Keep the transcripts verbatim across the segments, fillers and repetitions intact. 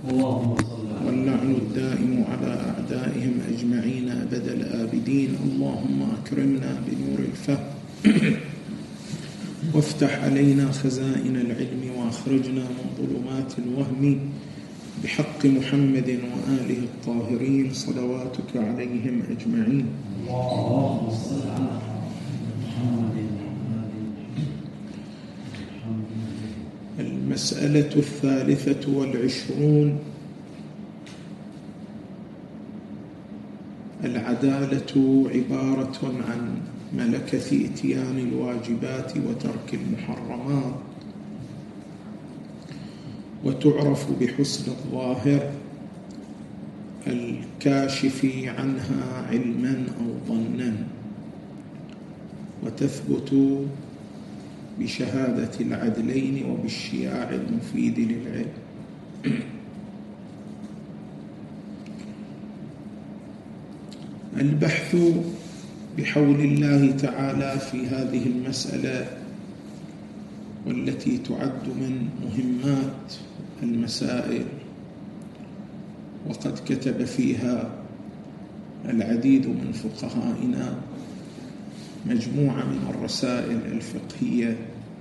واللعن الدائم على أعدائهم أجمعين أبد الآبدين. اللهم أكرمنا بنور الفهم وافتح علينا خزائن العلم وأخرجنا من ظلمات الوهم بحق محمد وآله الطاهرين صلواتك عليهم أجمعين. اللهم صل على محمد. المسألة الثالثة والعشرون: العدالة عبارة عن ملكة إتيان الواجبات وترك المحرمات، وتعرف بحسن الظاهر الكاشف عنها علما أو ظنا، وتثبت بشهادة العدلين وبالشياع المفيد للعلم. البحث بحول الله تعالى في هذه المسألة، والتي تعد من مهمات المسائل، وقد كتب فيها العديد من فقهائنا مجموعة من الرسائل الفقهية،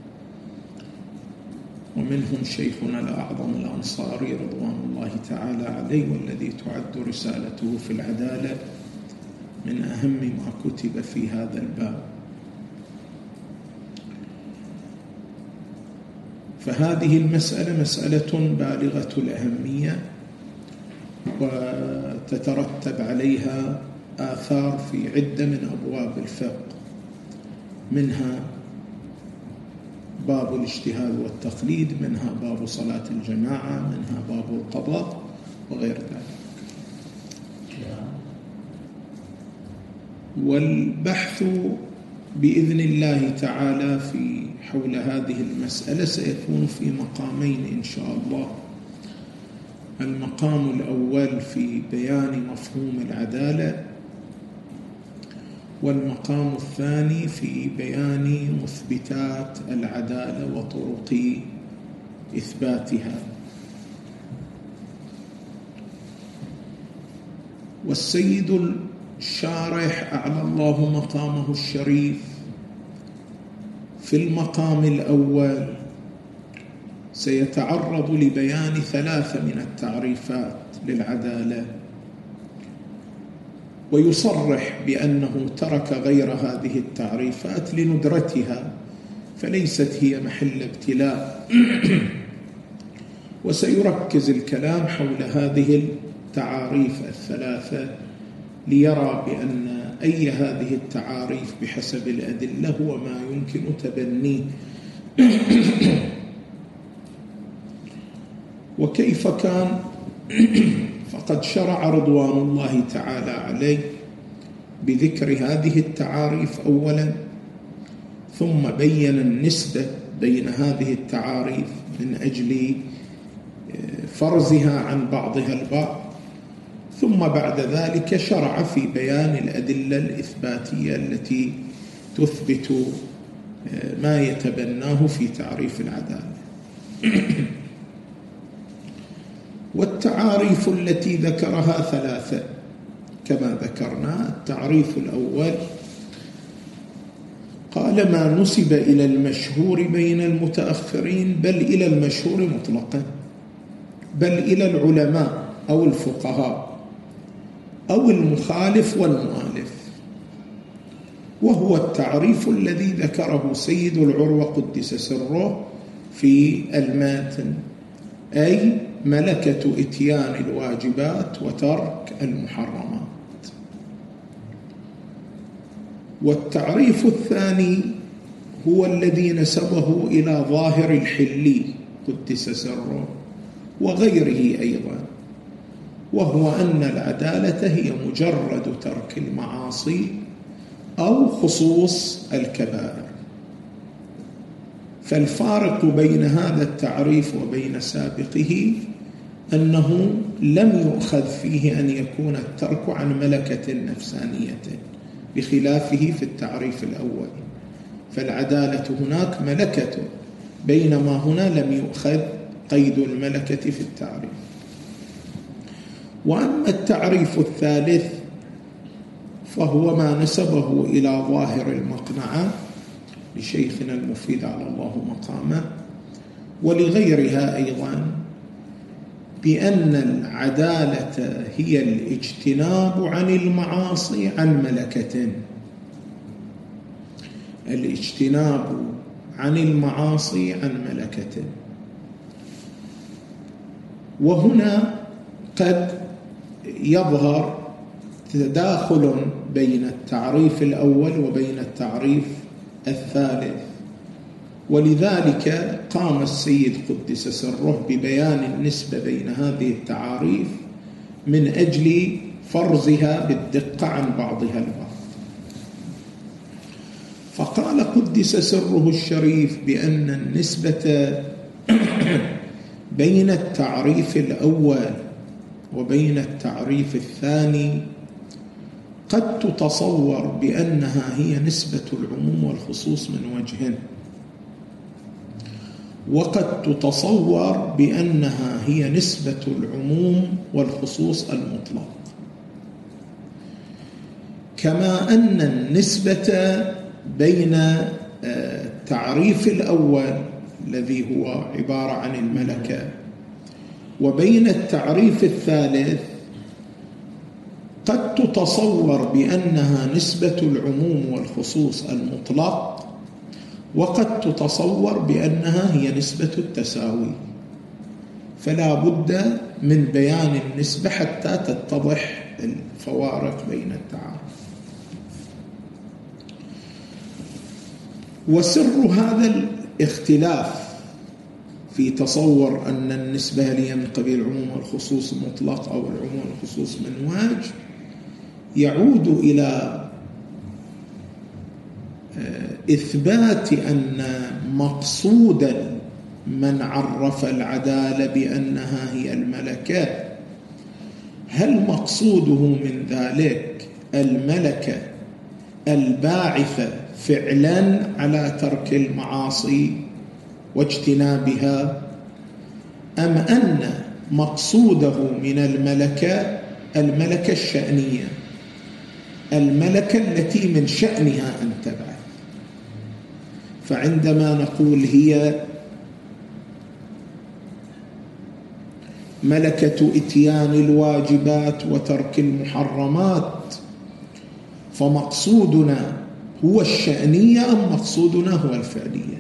ومنهم شيخنا الأعظم الأنصاري رضوان الله تعالى عليه، والذي تعد رسالته في العدالة من أهم ما كتب في هذا الباب. فهذه المسألة مسألة بالغة الأهمية، وتترتب عليها آثار في عدة من أبواب الفقه، منها باب الاجتهاد والتقليد، منها باب صلاة الجماعة، منها باب القضاء وغير ذلك. والبحث بإذن الله تعالى في حول هذه المسألة سيكون في مقامين إن شاء الله. المقام الأول في بيان مفهوم العدالة، والمقام الثاني في بيان مثبتات العدالة وطرق إثباتها. والسيد الشارح أعلى الله مقامه الشريف في المقام الأول سيتعرض لبيان ثلاثة من التعريفات للعدالة، ويصرح بأنه ترك غير هذه التعريفات لندرتها، فليست هي محل ابتلاء. وسيركز الكلام حول هذه التعاريف الثلاثة، ليرى بأن أي هذه التعاريف بحسب الأدلة هو ما يمكن تبنيه. وكيف كان؟ فقد شرع رضوان الله تعالى عليه بذكر هذه التعاريف أولا، ثم بين النسبة بين هذه التعاريف من أجل فرزها عن بعضها البعض، ثم بعد ذلك شرع في بيان الأدلة الإثباتية التي تثبت ما يتبناه في تعريف العدالة. والتعاريف التي ذكرها ثلاثة كما ذكرنا. التعريف الأول قال: ما نسب إلى المشهور بين المتأخرين، بل إلى المشهور مطلقا، بل إلى العلماء أو الفقهاء أو المخالف والمؤلف، وهو التعريف الذي ذكره سيد العروة قدس سره في الماتن، أي ملكة إتيان الواجبات وترك المحرمات. والتعريف الثاني هو الذي نسبه إلى ظاهر الحلي قدس سره وغيره أيضا، وهو أن العدالة هي مجرد ترك المعاصي أو خصوص الكبائر. فالفارق بين هذا التعريف وبين سابقه أنه لم يؤخذ فيه أن يكون الترك عن ملكة نفسانية، بخلافه في التعريف الأول، فالعدالة هناك ملكة، بينما هنا لم يؤخذ قيد الملكة في التعريف. وأما التعريف الثالث فهو ما نسبه إلى ظاهر المقنعة لشيخنا المفيد على الله مقامه ولغيرها أيضا، بأن العدالة هي الاجتناب عن المعاصي عن ملكة، الاجتناب عن المعاصي عن ملكة. وهنا قد يظهر تداخل بين التعريف الأول وبين التعريف الثالث، ولذلك قام السيد قدس سره ببيان النسبة بين هذه التعاريف من أجل فرزها بالدقة عن بعضها البعض. فقال قدس سره الشريف بأن النسبة بين التعريف الأول وبين التعريف الثاني قد تتصور بأنها هي نسبة العموم والخصوص من وجه، وقد تتصور بأنها هي نسبة العموم والخصوص المطلق، كما أن النسبة بين التعريف الأول الذي هو عبارة عن الملكة وبين التعريف الثالث قد تتصور بأنها نسبة العموم والخصوص المطلق، وقد تتصور بأنها هي نسبة التساوي. فلا بد من بيان النسبة حتى تتضح الفوارق بين التعارف. وسر هذا الاختلاف في تصور أن النسبة هي من قبيل العموم والخصوص مطلق أو العموم والخصوص منواج يعود إلى إثبات أن مقصودا من عرف العدالة بأنها هي الملكة، هل مقصوده من ذلك الملكة الباعثة فعلا على ترك المعاصي واجتنابها، أم أن مقصوده من الملكة الملكة الشأنية، الملكة التي من شأنها أن تبعث؟ فعندما نقول هي ملكة إتيان الواجبات وترك المحرمات، فمقصودنا هو الشأنية أم مقصودنا هو الفعلية؟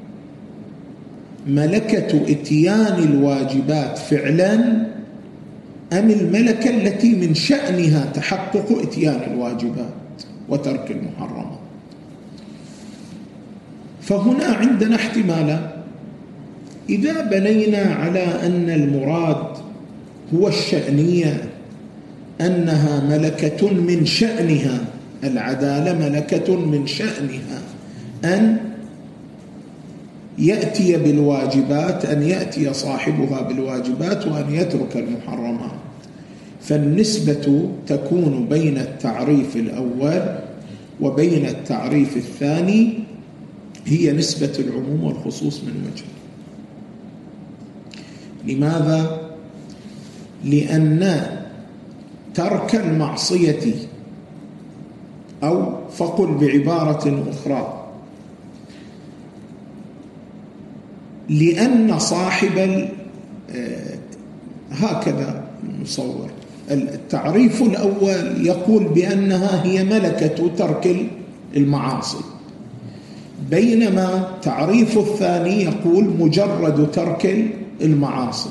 ملكة إتيان الواجبات فعلا أم الملكة التي من شأنها تحقق إتيان الواجبات وترك المحرمات؟ فهنا عندنا احتمالا. إذا بنينا على أن المراد هو الشأنية، أنها ملكة من شأنها، العدالة ملكة من شأنها أن يأتي بالواجبات، أن يأتي صاحبها بالواجبات وأن يترك المحرمات، فالنسبة تكون بين التعريف الأول وبين التعريف الثاني هي نسبة العموم والخصوص من وجه. لماذا؟ لأن ترك المعصية، أو فقل بعبارة أخرى، لأن صاحب هكذا نصور التعريف الأول يقول بأنها هي ملكة ترك المعاصي، بينما تعريف الثاني يقول مجرد ترك المعاصي.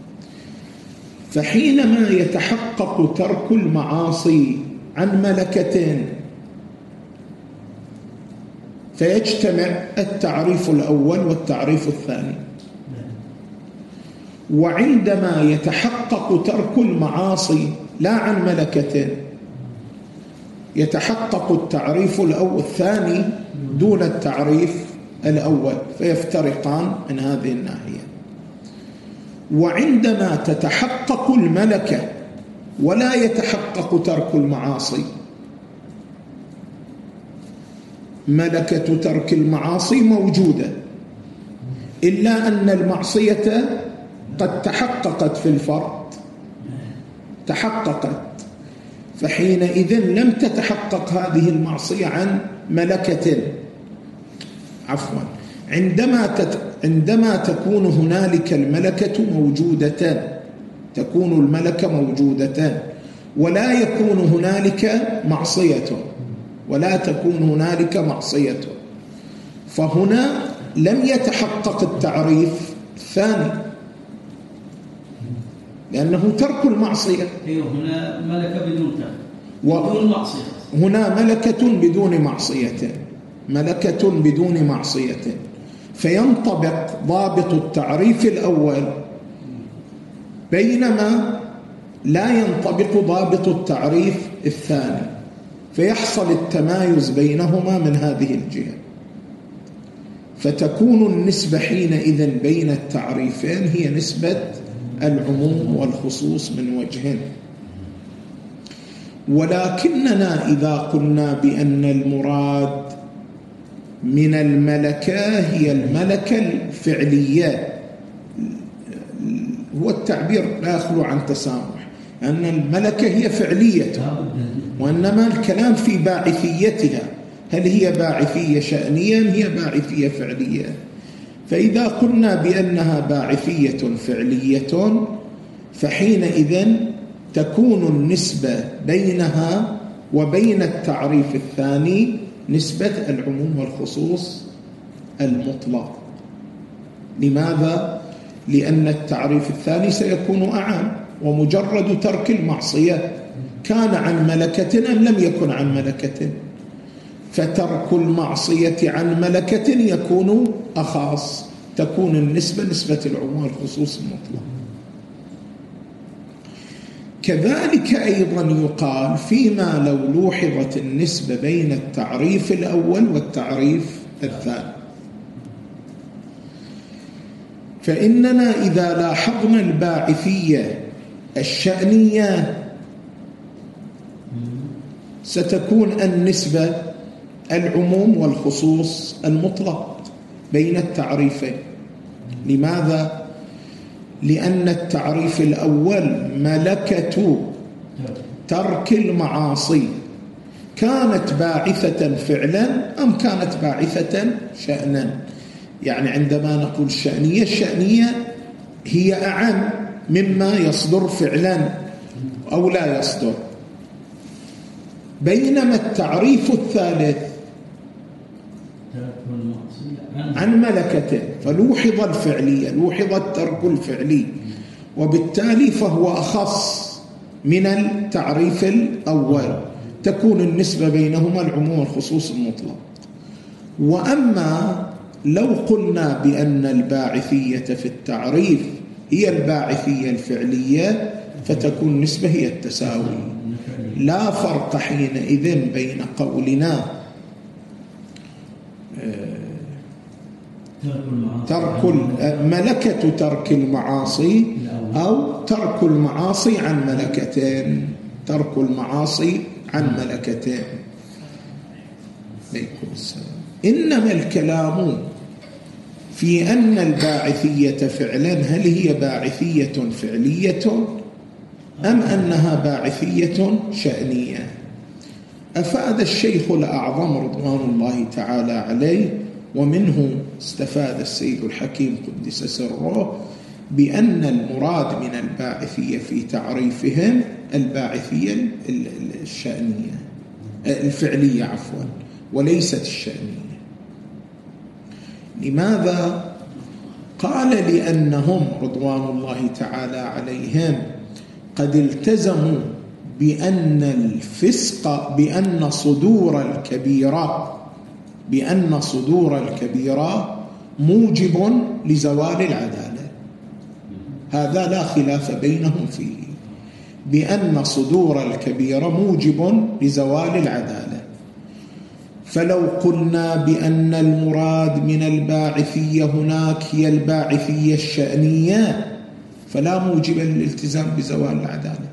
فحينما يتحقق ترك المعاصي عن ملكتين فيجتمع التعريف الأول والتعريف الثاني، وعندما يتحقق ترك المعاصي لا عن ملكتين يتحقق التعريف الأول الثاني دون التعريف الأول، فيفترقان من هذه الناحية. وعندما تتحقق الملكة ولا يتحقق ترك المعاصي، ملكة ترك المعاصي موجودة، إلا أن المعصية قد تحققت في الفرد، تحققت، فحينئذ لم تتحقق هذه المعصية عن ملكة. عفوا عندما تت... عندما تكون هنالك الملكة موجودة، تكون الملكة موجودة ولا يكون هنالك معصية، ولا تكون هنالك معصية، فهنا لم يتحقق التعريف الثاني، لأنه ترك المعصية. هنا ملكة بدون بدون معصية، هنا ملكة بدون معصية، ملكة بدون معصية، فينطبق ضابط التعريف الأول، بينما لا ينطبق ضابط التعريف الثاني، فيحصل التمايز بينهما من هذه الجهة، فتكون النسبة حينئذ بين التعريفين هي نسبة العموم والخصوص من وجه. ولكننا إذا قلنا بأن المراد من الملكة هي الملكة الفعلية، هو التعبير لا يخلو عن تسامح، أن الملكة هي فعلية، وإنما الكلام في باعثيتها، هل هي باعثية شأنية أم هي باعثية فعلية؟ فإذا قلنا بأنها باعثية فعلية فحينئذ تكون النسبة بينها وبين التعريف الثاني نسبة العموم والخصوص المطلق. لماذا؟ لأن التعريف الثاني سيكون أعم، ومجرد ترك المعصية كان عن ملكة أم لم يكن عن ملكة، فترك المعصية عن ملكة يكون أخص، تكون النسبة نسبة العموم والخصوص المطلق. كذلك أيضا يقال فيما لو لوحظت النسبة بين التعريف الأول والتعريف الثاني، فإننا إذا لاحظنا الباعثية الشأنية ستكون النسبة العموم والخصوص المطلق بين التعريفين. لماذا؟ لأن التعريف الأول ملكة ترك المعاصي كانت باعثة فعلا أم كانت باعثة شأنا؟ يعني عندما نقول الشأنية، الشأنية هي أعم مما يصدر فعلا أو لا يصدر، بينما التعريف الثالث عن ملكته فلوحظ الفعلية، لوحظ الترك الفعلي، وبالتالي فهو أخص من التعريف الأول، تكون النسبة بينهما العموم والخصوص المطلق. وأما لو قلنا بأن الباعثية في التعريف هي الباعثية الفعلية فتكون النسبة هي التساوي، لا فرق حينئذ بين قولنا ترك ملكة ترك المعاصي أو ترك المعاصي عن ملكتين، ترك المعاصي عن ملكتين. عليكم السلام. إنما الكلام في أن الباعثية فعلا هل هي باعثية فعلية أم أنها باعثية شأنية؟ أفاد الشيخ الأعظم رضوان الله تعالى عليه، ومنه استفاد السيد الحكيم قدس سره، بأن المراد من الباعثية في تعريفهم الباعثية الشأنية الفعلية عفوا وليست الشأنية. لماذا؟ قال لأنهم رضوان الله تعالى عليهم قد التزموا بأن الفسق بأن صدور الكبيرة بأن صدور الكبيرة موجب لزوال العدالة، هذا لا خلاف بينهم فيه، بأن صدور الكبيرة موجب لزوال العدالة. فلو قلنا بأن المراد من الباعثية هناك هي الباعثية الشأنية فلا موجب للالتزام بزوال العدالة،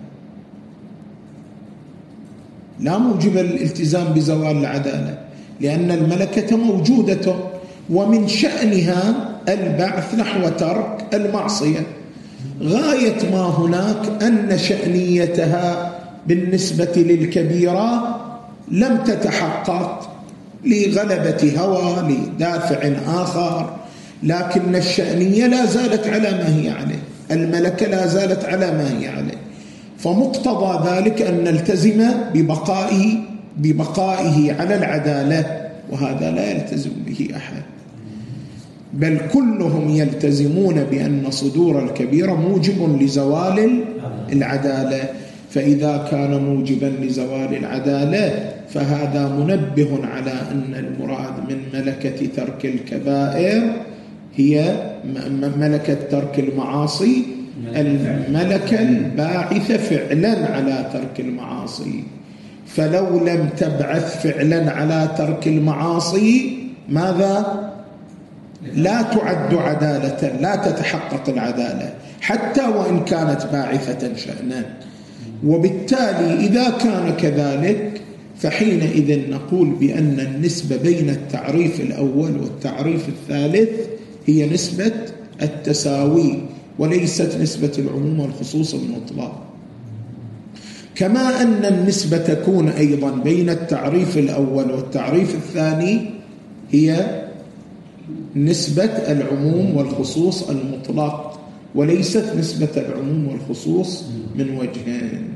لا موجب للالتزام بزوال العدالة، لأن الملكة موجودة ومن شأنها البعث نحو ترك المعصية، غاية ما هناك أن شأنيتها بالنسبة للكبيرة لم تتحقق لغلبة هوى لدافع آخر، لكن الشأنية لا زالت على ما هي عليه، الملكة لا زالت على ما هي عليه، فمقتضى ذلك أن نلتزم ببقائه ببقائه على العدالة، وهذا لا يلتزم به أحد، بل كلهم يلتزمون بأن صدور الكبيرة موجب لزوال العدالة، فإذا كان موجبا لزوال العدالة فهذا منبه على أن المراد من ملكة ترك الكبائر هي ملكة ترك المعاصي، الملكة الباعثة فعلا على ترك المعاصي، فلو لم تبعث فعلا على ترك المعاصي ماذا؟ لا تعد عدالة، لا تتحقق العدالة حتى وإن كانت باعثة شأنا. وبالتالي إذا كان كذلك فحينئذ نقول بأن النسبة بين التعريف الأول والتعريف الثالث هي نسبة التساوي وليست نسبة العموم والخصوص المطلق، كما أن النسبة تكون أيضا بين التعريف الأول والتعريف الثاني هي نسبة العموم والخصوص المطلق وليست نسبة العموم والخصوص من وجهين.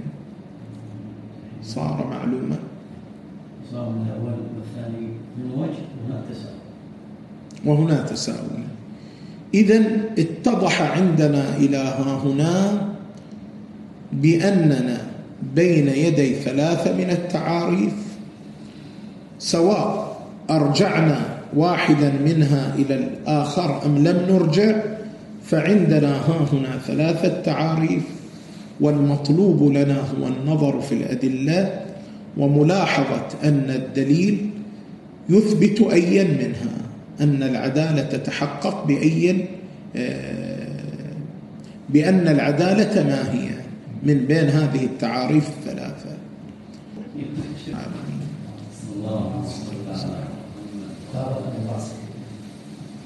صار معلومة؟ صار من الأول والثاني من وجه وهنا تساوي وهنا تساوي. إذن اتضح عندنا إلى ها هنا بأننا بين يدي ثلاثة من التعاريف، سواء أرجعنا واحدا منها إلى الآخر أم لم نرجع، فعندنا ها هنا ثلاثة تعاريف، والمطلوب لنا هو النظر في الأدلة وملاحظة أن الدليل يثبت أيا منها، أن العدالة تتحقق بأي بأن العدالة ما هي من بين هذه التعاريف الثلاثة. الله